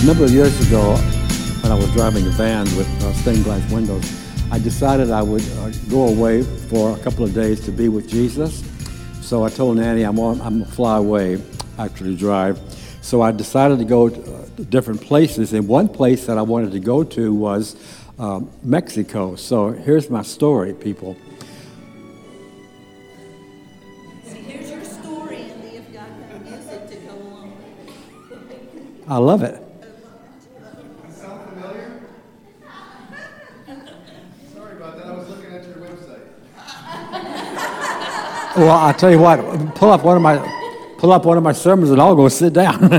A number of years ago, when I was driving a van with stained glass windows, I decided I would go away for a couple of days to be with Jesus. So I told Nanny I'm going to fly away after the drive. So I decided to go to different places, and one place that I wanted to go to was Mexico. So here's my story, people. Here's your story, and you've got the music to go along with it. I love it. Sound familiar? Sorry about that. I was looking at your website. Well, I'll tell you what. Pull up one of my sermons, and I'll go sit down.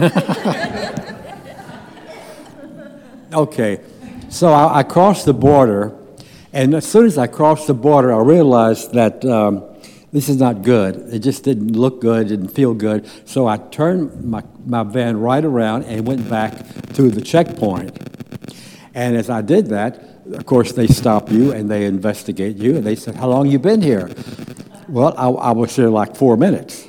Okay, so I crossed the border, and as soon as I crossed the border, I realized that this is not good. It just didn't look good, didn't feel good. So I turned my van right around and went back to the checkpoint. And as I did that, of course, they stop you and they investigate you, and they said, "How long you been here?" Well, I was here like 4 minutes.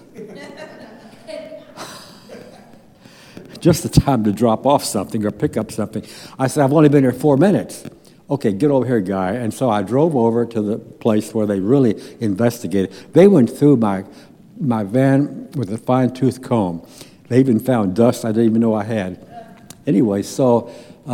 Just the time to drop off something or pick up something. I said, "I've only been here 4 minutes." "Okay, get over here, guy." And so I drove over to the place where they really investigated. They went through my van with a fine-tooth comb. They even found dust I didn't even know I had. Anyway, so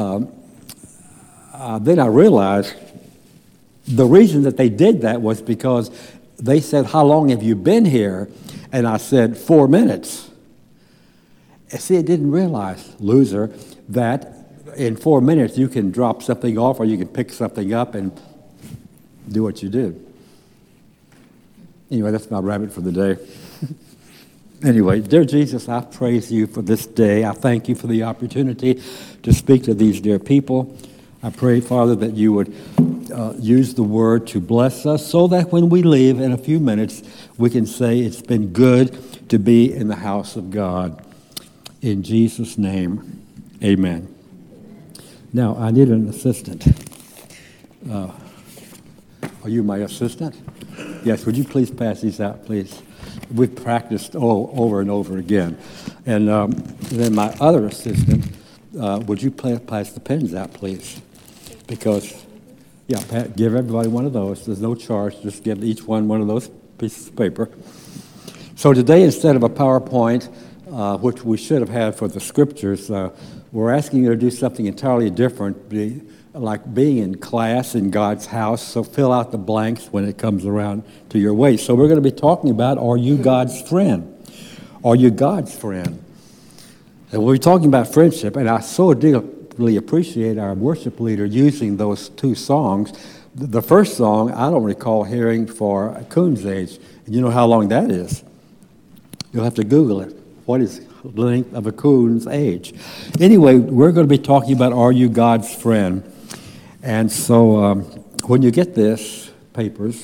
then I realized the reason that they did that was because they said, "How long have you been here?" And I said, 4 minutes. See, I didn't realize, loser, that in 4 minutes you can drop something off or you can pick something up and do what you do. Anyway, that's my rabbit for the day. Anyway, dear Jesus, I praise you for this day. I thank you for the opportunity to speak to these dear people. I pray, Father, that you would use the word to bless us so that when we leave in a few minutes, we can say it's been good to be in the house of God. In Jesus' name, amen. Now, I need an assistant. Are you my assistant? Yes, would you please pass these out, please? We've practiced over and over again. And then my other assistant, would you pass the pens out, please? Because, give everybody one of those. There's no charge. Just give each one of those pieces of paper. So today, instead of a PowerPoint, which we should have had for the scriptures, we're asking you to do something entirely different, like being in class in God's house. So fill out the blanks when it comes around to your way. So we're going to be talking about, are you God's friend? Are you God's friend? And we're talking about friendship, and I so deeply appreciate our worship leader using those two songs. The first song, I don't recall hearing for Coon's age. You know how long that is? You'll have to Google it. What is the length of a coon's age? Anyway, we're going to be talking about, are you God's friend? And so when you get this, papers,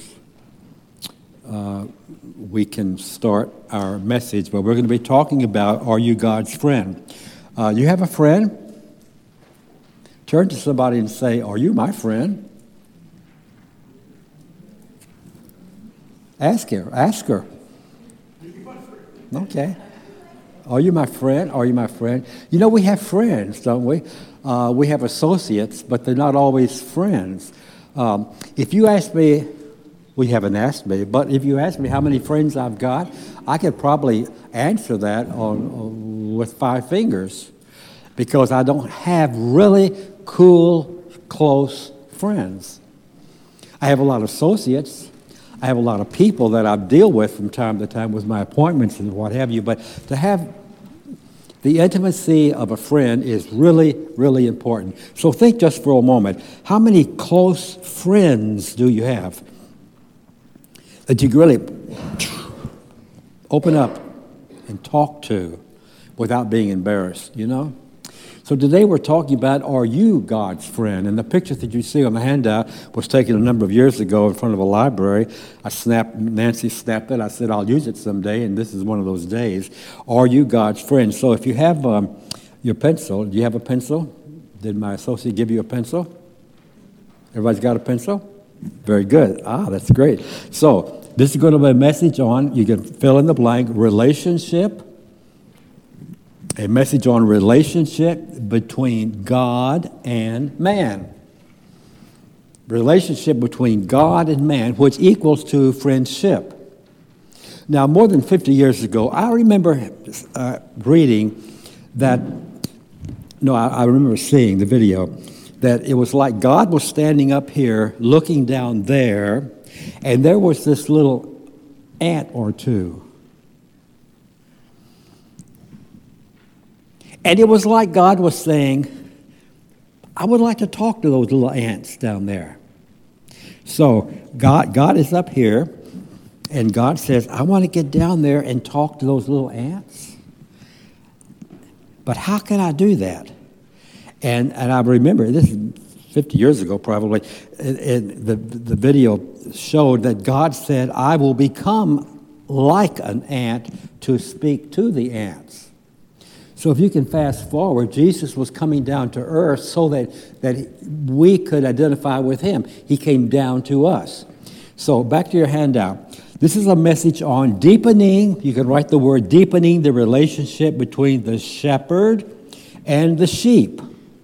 we can start our message. But we're going to be talking about, are you God's friend? You have a friend? Turn to somebody and say, are you my friend? Ask her. Okay. Are you my friend? Are you my friend? You know, we have friends, don't we? We have associates, but they're not always friends. If you ask me, well, you haven't asked me, but if you ask me how many friends I've got, I could probably answer that with 5 fingers, because I don't have really cool, close friends. I have a lot of associates. I have a lot of people that I deal with from time to time with my appointments and what have you, but to have the intimacy of a friend is really, really important. So think just for a moment, how many close friends do you have that you really open up and talk to without being embarrassed, you know? So today we're talking about, are you God's friend? And the picture that you see on the handout was taken a number of years ago in front of a library. Nancy snapped it. I said, I'll use it someday, and this is one of those days. Are you God's friend? So if you have your pencil, do you have a pencil? Did my associate give you a pencil? Everybody's got a pencil? Very good. That's great. So this is going to be a message on, you can fill in the blank, relationship, a message on relationship between God and man. Relationship between God and man, which equals to friendship. Now, more than 50 years ago, I remember reading that, I remember seeing the video, that it was like God was standing up here looking down there, and there was this little ant or two. And it was like God was saying, I would like to talk to those little ants down there. So God is up here, and God says, I want to get down there and talk to those little ants. But how can I do that? And I remember, this is 50 years ago probably, and the video showed that God said, I will become like an ant to speak to the ants. So if you can fast forward, Jesus was coming down to earth so that we could identify with him. He came down to us. So back to your handout. This is a message on deepening, you can write the word deepening the relationship between the shepherd and the sheep.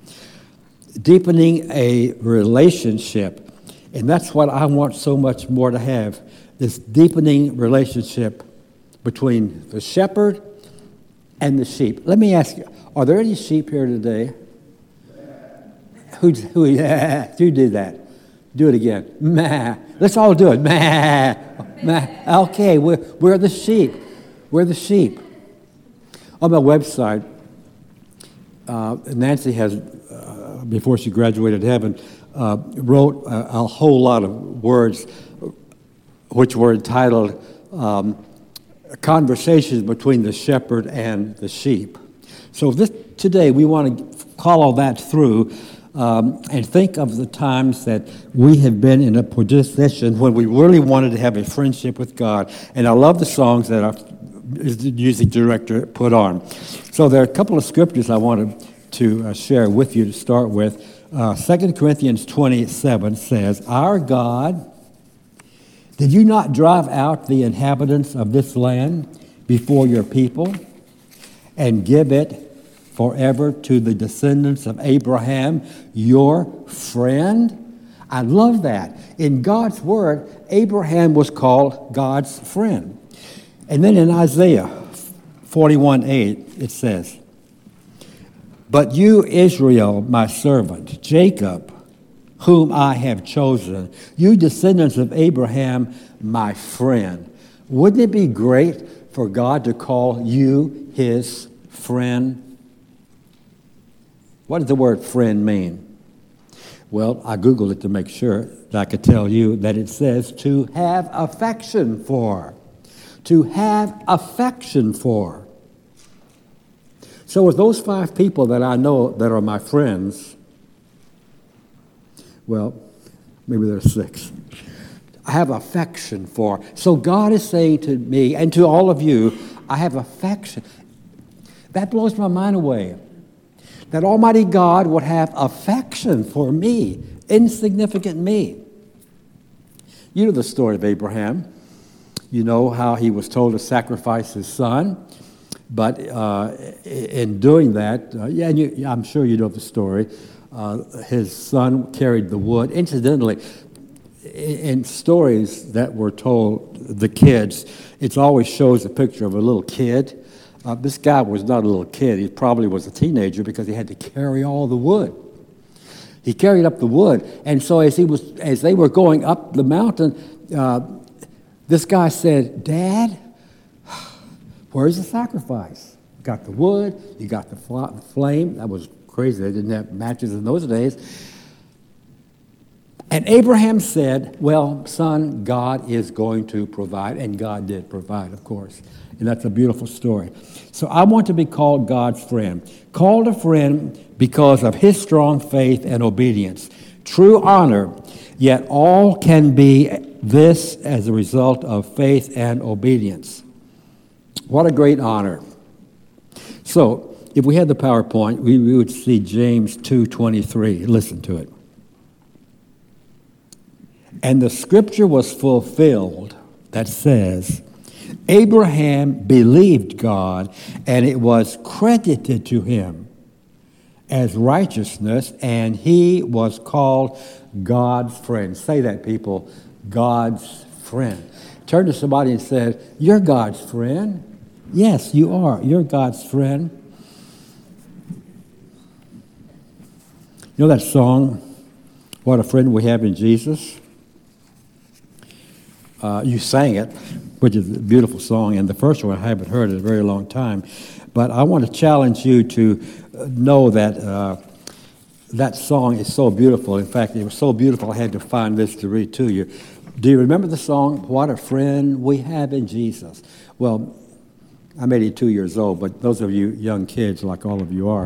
Deepening a relationship. And that's what I want so much more to have, this deepening relationship between the shepherd and the sheep. Let me ask you, are there any sheep here today? Who did that? Do it again. Meh. Let's all do it. Meh. Meh. Okay, we're the sheep. We're the sheep. On my website, Nancy has, before she graduated heaven, wrote a whole lot of words which were entitled Conversations Between the Shepherd and the Sheep. So today we want to call all that through and think of the times that we have been in a position when we really wanted to have a friendship with God. And I love the songs that our music director put on. So there are a couple of scriptures I wanted to share with you to start with. 2 Corinthians 27 says, Our God, did you not drive out the inhabitants of this land before your people and give it forever to the descendants of Abraham, your friend? I love that. In God's word, Abraham was called God's friend. And then in Isaiah 41:8, it says, But you, Israel, my servant, Jacob, whom I have chosen, you descendants of Abraham, my friend. Wouldn't it be great for God to call you his friend? What does the word friend mean? Well, I Googled it to make sure that I could tell you that it says to have affection for. To have affection for. So with those 5 people that I know that are my friends, well, maybe there's 6. I have affection for. So God is saying to me and to all of you, I have affection. That blows my mind away. That Almighty God would have affection for me, insignificant me. You know the story of Abraham. You know how he was told to sacrifice his son. But in doing that, I'm sure you know the story. His son carried the wood. Incidentally, in stories that were told the kids, it always shows a picture of a little kid. This guy was not a little kid. He probably was a teenager because he had to carry all the wood. He carried up the wood. And so as they were going up the mountain, this guy said, Dad, where's the sacrifice? You got the wood, you got the flame. That was crazy. They didn't have matches in those days. And Abraham said, well, son, God is going to provide. And God did provide, of course. And that's a beautiful story. So I want to be called God's friend. Called a friend because of his strong faith and obedience. True honor, yet all can be this as a result of faith and obedience. What a great honor. So, if we had the PowerPoint, we would see James 2:23. Listen to it. And the scripture was fulfilled that says, Abraham believed God, and it was credited to him as righteousness, and he was called God's friend. Say that, people. God's friend. Turn to somebody and say, you're God's friend. Yes, you are. You're God's friend. You know that song, What a Friend We Have in Jesus? You sang it, which is a beautiful song, and the first one I haven't heard in a very long time. But I want to challenge you to know that that song is so beautiful. In fact, it was so beautiful I had to find this to read to you. Do you remember the song, What a Friend We Have in Jesus? Well, I'm 82 years old, but those of you young kids, like all of you are,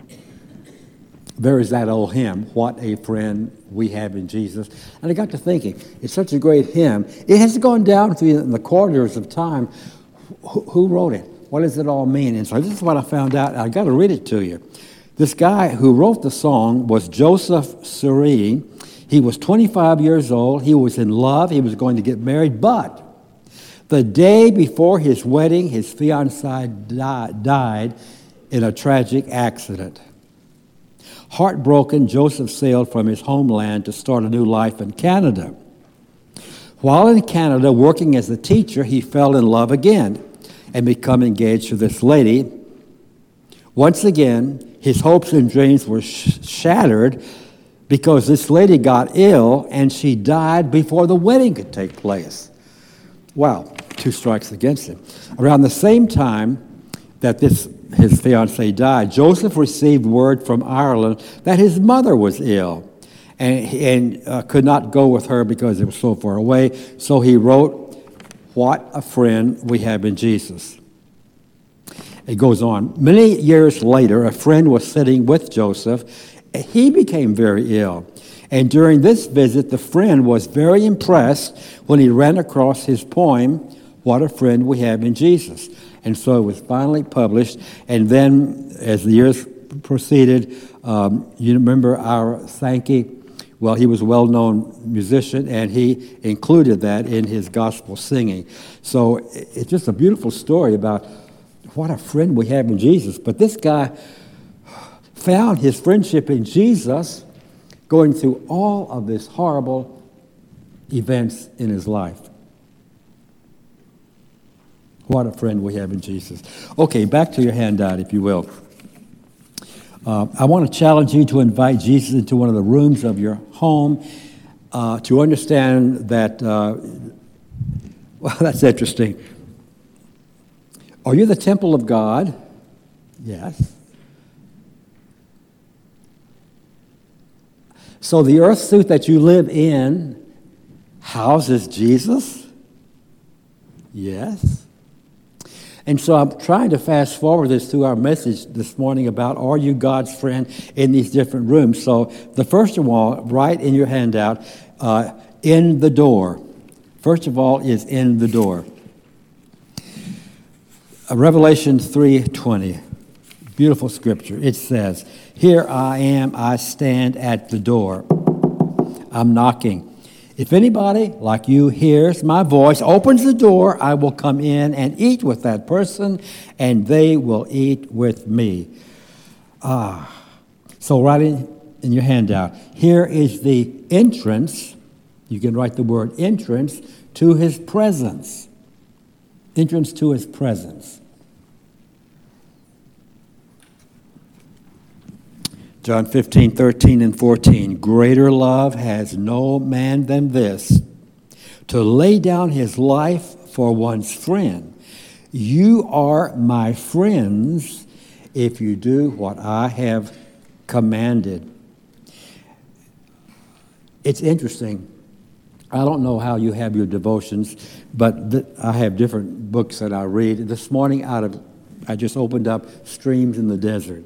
there is that old hymn, What a Friend We Have in Jesus. And I got to thinking, it's such a great hymn. It has gone down through the corridors of time. Who wrote it? What does it all mean? And so this is what I found out. I got to read it to you. This guy who wrote the song was Joseph Surrey. He was 25 years old. He was in love. He was going to get married. But the day before his wedding, his fiancée died in a tragic accident. Heartbroken, Joseph sailed from his homeland to start a new life in Canada. While in Canada, working as a teacher, he fell in love again and became engaged to this lady. Once again, his hopes and dreams were shattered because this lady got ill and she died before the wedding could take place. Wow, 2 strikes against him. Around the same time that his fiancée died, Joseph received word from Ireland that his mother was ill and could not go with her because it was so far away. So he wrote, What a Friend We Have in Jesus. It goes on. Many years later, a friend was sitting with Joseph. He became very ill. And during this visit, the friend was very impressed when he ran across his poem, What a Friend We Have in Jesus. And so it was finally published. And then as the years proceeded, you remember our Sankey? Well, he was a well-known musician, and he included that in his gospel singing. So it's just a beautiful story about what a friend we have in Jesus. But this guy found his friendship in Jesus going through all of these horrible events in his life. What a friend we have in Jesus. Okay, back to your handout, if you will. I want to challenge you to invite Jesus into one of the rooms of your home to understand that, well, that's interesting. Are you the temple of God? Yes. So the earth suit that you live in houses Jesus? Yes. And so I'm trying to fast forward this through our message this morning about are you God's friend in these different rooms. So the first of all, right in your handout, in the door. First of all is in the door. Revelation 3:20, beautiful scripture. It says, Here I am, I stand at the door. I'm knocking. If anybody like you hears my voice, opens the door, I will come in and eat with that person, and they will eat with me. So right in your handout, here is the entrance. You can write the word entrance to his presence. Entrance to his presence. John 15:13 and 14. Greater love has no man than this, to lay down his life for one's friend. You are my friends if you do what I have commanded. It's interesting. I don't know how you have your devotions, but I have different books that I read. This morning, I just opened up Streams in the Desert.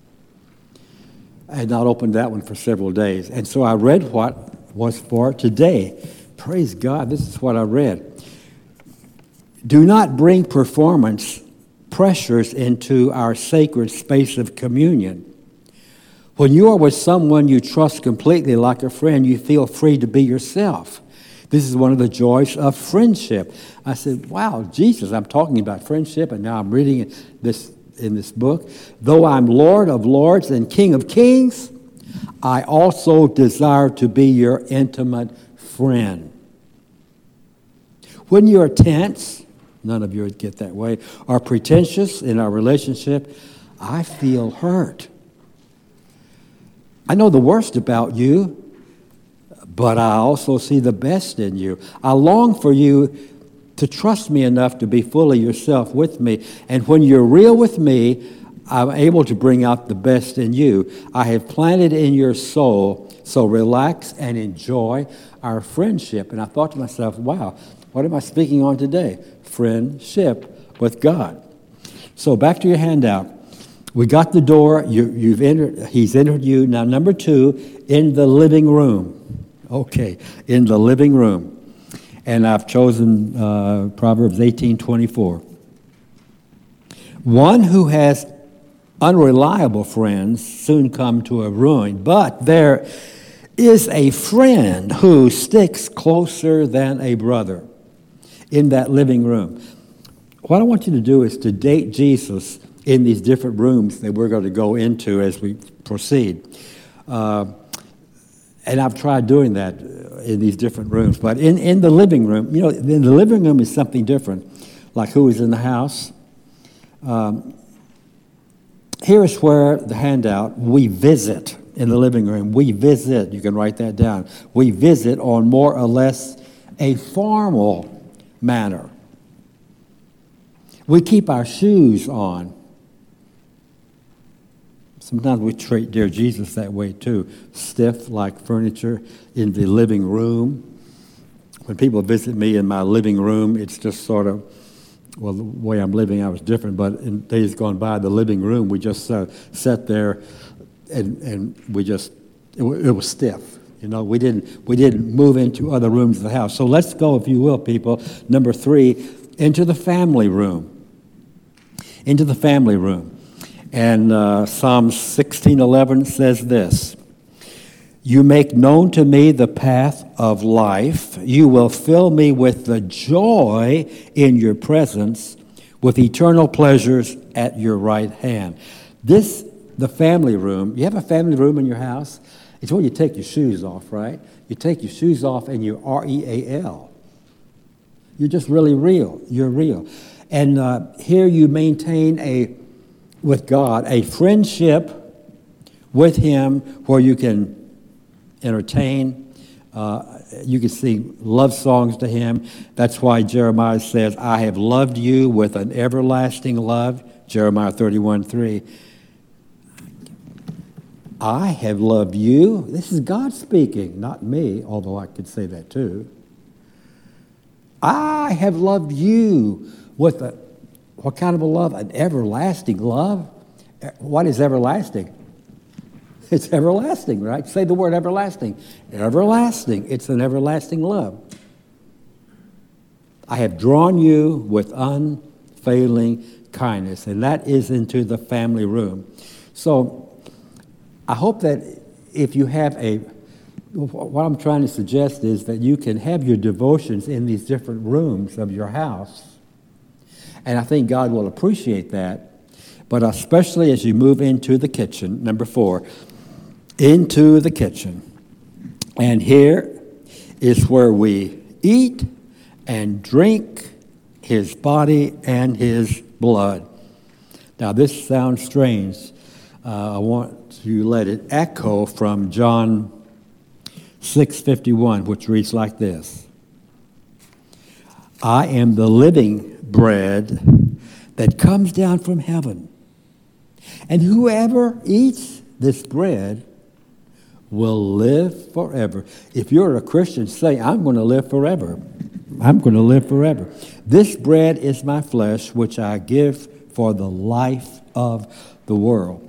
I had not opened that one for several days. And so I read what was for today. Praise God, this is what I read. Do not bring performance pressures into our sacred space of communion. When you are with someone you trust completely like a friend, you feel free to be yourself. This is one of the joys of friendship. I said, wow, Jesus, I'm talking about friendship, and now I'm reading this in this book. Though I'm Lord of lords and King of kings, I also desire to be your intimate friend. When you're tense, none of you would get that way, or pretentious in our relationship, I feel hurt. I know the worst about you, but I also see the best in you. I long for you to trust me enough to be fully yourself with me. And when you're real with me, I'm able to bring out the best in you. I have planted in your soul, so relax and enjoy our friendship. And I thought to myself, wow, what am I speaking on today? Friendship with God. So back to your handout. We got the door. You've entered. He's entered you. Now, number 2, in the living room. Okay, in the living room. And I've chosen Proverbs 18:24. One who has unreliable friends soon come to a ruin, but there is a friend who sticks closer than a brother. In that living room. What I want you to do is to date Jesus in these different rooms that we're going to go into as we proceed. And I've tried doing that in these different rooms. But in the living room, you know, in the living room is something different. Like who is in the house. Here is where the handout, we visit in the living room. We visit, you can write that down. We visit on more or less a formal manner. We keep our shoes on. Sometimes we treat dear Jesus that way too, stiff like furniture in the living room. When people visit me in my living room, it's just sort of, well, the way I'm living, I was different, but in days gone by, the living room, we just sat there and we just, it was stiff. You know, we didn't move into other rooms of the house. So let's go, if you will, people. Number 3, into the family room. Into the family room. And Psalm 16:11 says this: You make known to me the path of life. You will fill me with the joy in your presence, with eternal pleasures at your right hand. This, the family room. You have a family room in your house? It's where you take your shoes off, right? You take your shoes off and you're real. You're just really real. You're real. And here you maintain with God, a friendship with Him where you can entertain. You can sing love songs to Him. That's why Jeremiah says, I have loved you with an everlasting love. Jeremiah 31:3. I have loved you. This is God speaking, not me, although I could say that too. I have loved you with what kind of a love? An everlasting love? What is everlasting? It's everlasting, right? Say the word everlasting. Everlasting. It's an everlasting love. I have drawn you with unfailing kindness, and that is into the family room. So I hope that if you have what I'm trying to suggest is that you can have your devotions in these different rooms of your house. And I think God will appreciate that. But especially as you move into the kitchen, number 4, into the kitchen. And here is where we eat and drink His body and His blood. Now this sounds strange. I want to let it echo from John 6:51, which reads like this: I am the living bread that comes down from heaven, and whoever eats this bread will live forever. If you're a Christian, say, I'm going to live forever. I'm going to live forever. This bread is my flesh, which I give for the life of the world.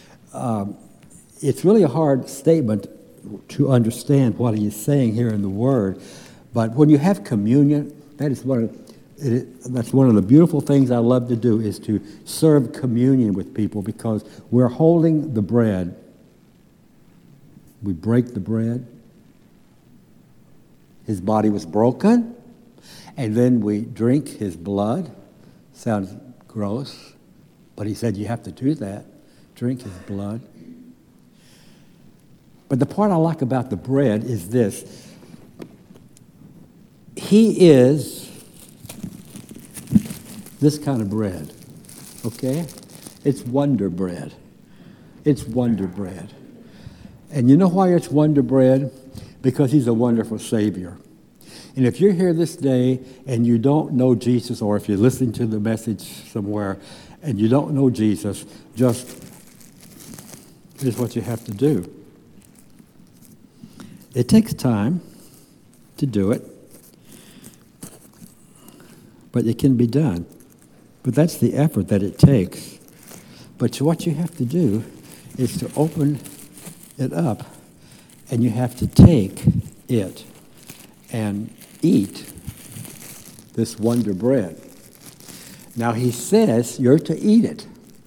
It's really a hard statement to understand what he is saying here in the Word, but when you have communion, that's one of the beautiful things I love to do, is to serve communion with people, because we're holding the bread. We break the bread, His body was broken, and then we drink his blood. Sounds gross, but he said you have to do that. Drink his blood. But the part I like about the bread is this. He is this kind of bread, okay? It's Wonder Bread. It's Wonder Bread. And you know why it's Wonder Bread? Because he's a wonderful Savior. And if you're here this day and you don't know Jesus, or if you're listening to the message somewhere and you don't know Jesus, just here's what you have to do. It takes time to do it, but it can be done. But that's the effort that it takes. But what you have to do is to open it up, and you have to take it and eat this Wonder Bread. Now he says you're to eat it.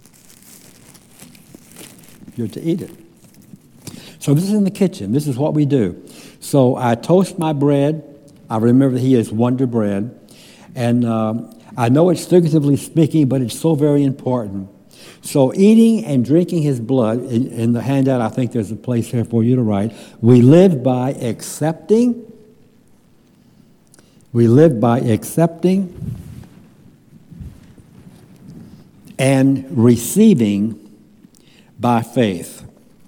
You're to eat it. So this is in the kitchen. This is what we do. So I toast my bread. I remember that he is Wonder Bread. And I know it's figuratively speaking, but it's so very important. So eating and drinking his blood, in the handout I think there's a place here for you to write, we live by accepting. We live by accepting and receiving by faith.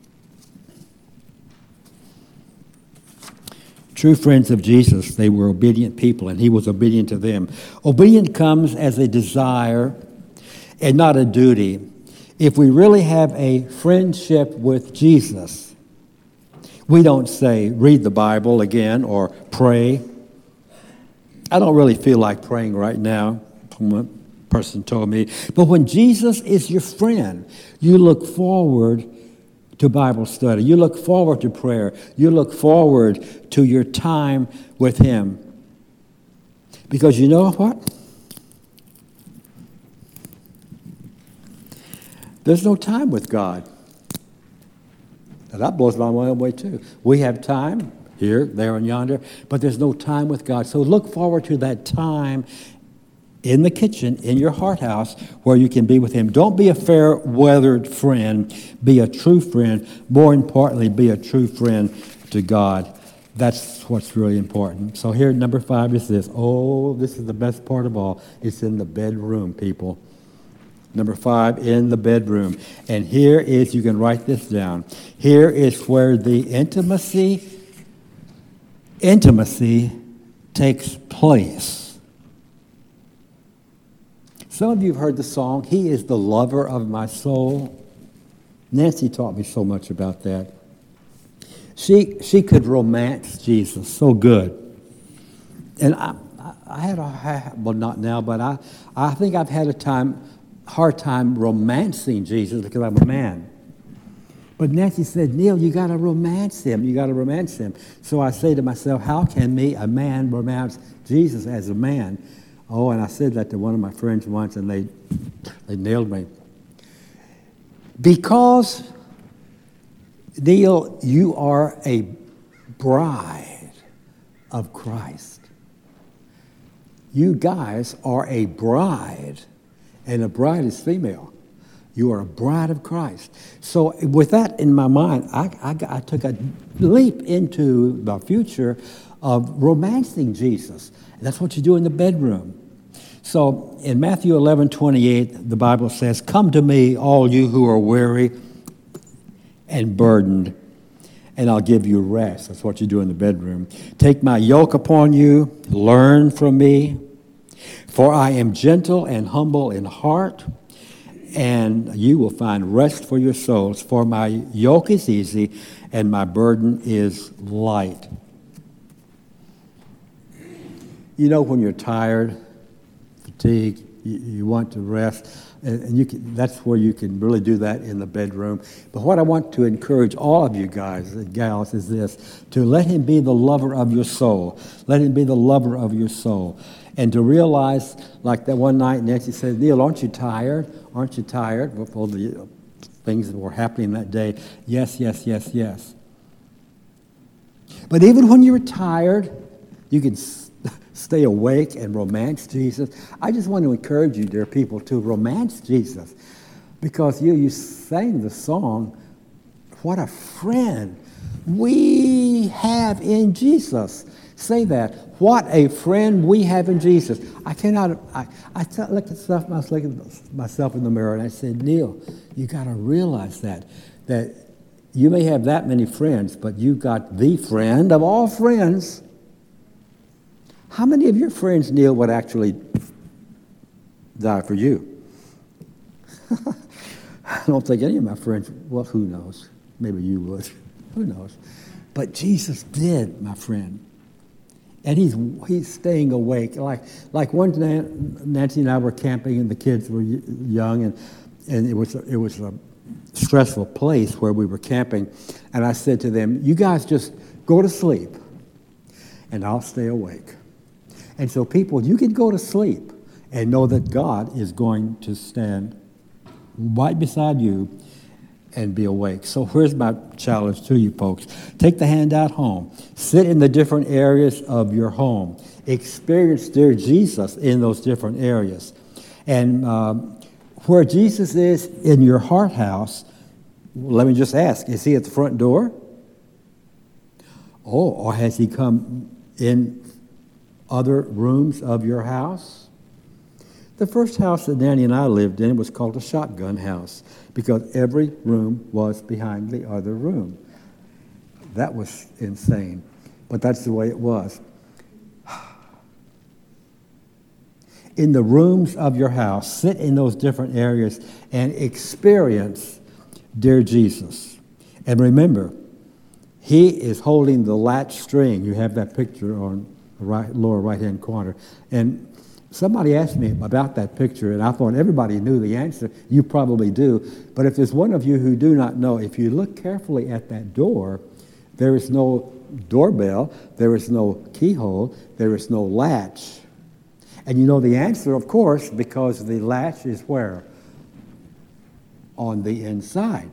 True friends of Jesus, they were obedient people, and he was obedient to them. Obedience comes as a desire and not a duty. If we really have a friendship with Jesus, we don't say, read the Bible again or pray. I don't really feel like praying right now, one person told me. But when Jesus is your friend, you look forward to Bible study. You look forward to prayer. You look forward to your time with him. Because you know what? There's no time with God. Now that blows my mind away too. We have time here, there, and yonder, but there's no time with God. So look forward to that time in the kitchen, in your heart house, where you can be with him. Don't be a fair-weathered friend. Be a true friend. More importantly, be a true friend to God. That's what's really important. So here, number 5 is this. Oh, this is the best part of all. It's in the bedroom, people. Number 5, in the bedroom. And here is, you can write this down. Here is where the intimacy takes place. Some of you have heard the song, He is the Lover of My Soul. Nancy taught me so much about that. She could romance Jesus so good. And I had well, not now, but I think I've had a hard time romancing Jesus because I'm a man. But Nancy said, Neil, you got to romance him. You got to romance him. So I say to myself, how can a man romance Jesus as a man? Oh, and I said that to one of my friends once, and they nailed me. Because, Neil, you are a bride of Christ. You guys are a bride, and a bride is female. You are a bride of Christ. So with that in my mind, I took a leap into the future of romancing Jesus. That's what you do in the bedroom. So in Matthew 11:28, the Bible says, "Come to me, all you who are weary and burdened, and I'll give you rest." That's what you do in the bedroom. "Take my yoke upon you, learn from me, for I am gentle and humble in heart, and you will find rest for your souls. For my yoke is easy, and my burden is light." You know, when you're tired, fatigued, you want to rest, and that's where you can really do that in the bedroom. But what I want to encourage all of you guys and gals is this, to let him be the lover of your soul. Let him be the lover of your soul. And to realize, like that one night, Nancy said, "Neil, aren't you tired? Aren't you tired with all the things that were happening that day?" Yes, yes, yes, yes. But even when you're tired, You can stay awake and romance Jesus. I just want to encourage you, dear people, to romance Jesus, because you sang the song, what a friend we have in Jesus. Say that. What a friend we have in Jesus. I looked at myself in the mirror and I said, Neil, you got to realize that you may have that many friends, but you got the friend of all friends. How many of your friends, Neil, would actually die for you? I don't think any of my friends, well, who knows? Maybe you would. Who knows? But Jesus did, my friend. And he's staying awake. Like one day, Nancy and I were camping, and the kids were young, and it was a stressful place where we were camping. And I said to them, you guys just go to sleep, and I'll stay awake. And so people, you can go to sleep and know that God is going to stand right beside you and be awake. So here's my challenge to you folks. Take the handout home. Sit in the different areas of your home. Experience dear Jesus in those different areas. And where Jesus is in your heart house, let me just ask, is he at the front door? Oh, or has he come in other rooms of your house? The first house that Nanny and I lived in was called a shotgun house because every room was behind the other room. That was insane, but that's the way it was. In the rooms of your house, sit in those different areas and experience dear Jesus. And remember, he is holding the latch string. You have that picture on the lower right-hand corner. And somebody asked me about that picture, and I thought everybody knew the answer. You probably do. But if there's one of you who do not know, if you look carefully at that door, there is no doorbell, there is no keyhole, there is no latch. And you know the answer, of course, because the latch is where? On the inside.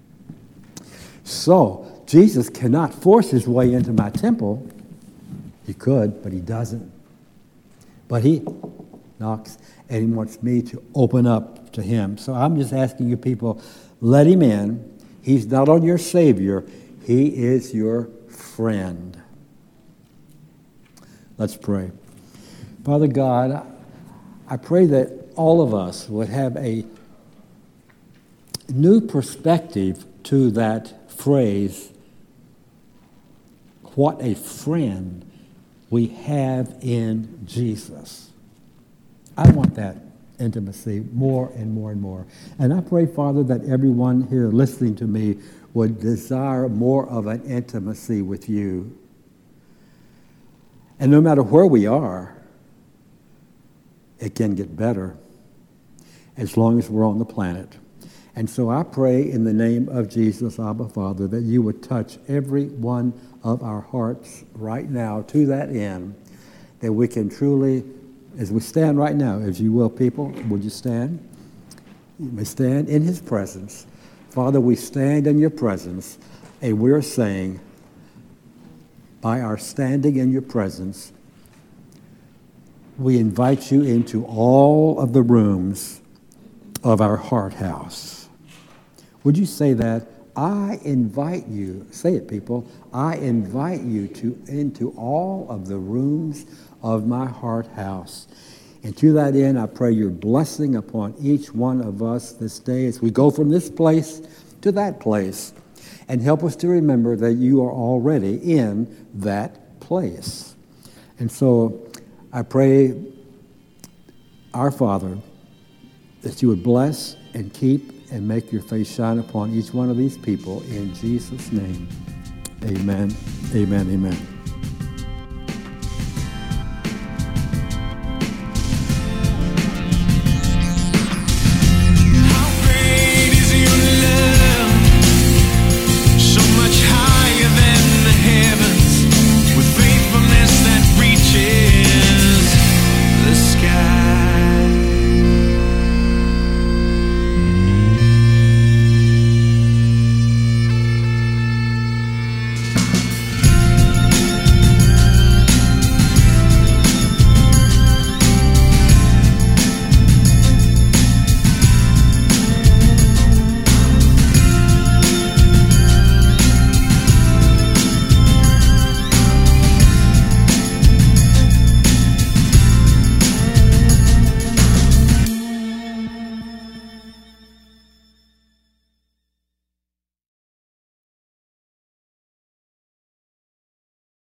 So, Jesus cannot force his way into my temple. He could, but he doesn't. But he knocks, and he wants me to open up to him. So I'm just asking you people, let him in. He's not only your Savior, he is your friend. Let's pray. Father God, I pray that all of us would have a new perspective to that phrase, what a friend we have in Jesus. I want that intimacy more and more and more. And I pray, Father, that everyone here listening to me would desire more of an intimacy with you. And no matter where we are, it can get better as long as we're on the planet. And so I pray in the name of Jesus, Abba Father, that you would touch every one of our hearts right now to that end, that we can truly, as we stand right now, as you will, people, would you stand? You may stand in his presence. Father, we stand in your presence, and we're saying, by our standing in your presence, we invite you into all of the rooms of our heart house. Would you say that? I invite you, say it people, I invite you into all of the rooms of my heart house. And to that end, I pray your blessing upon each one of us this day as we go from this place to that place. And help us to remember that you are already in that place. And so I pray, our Father, that you would bless and keep and make your face shine upon each one of these people. In Jesus' name, amen, amen, amen.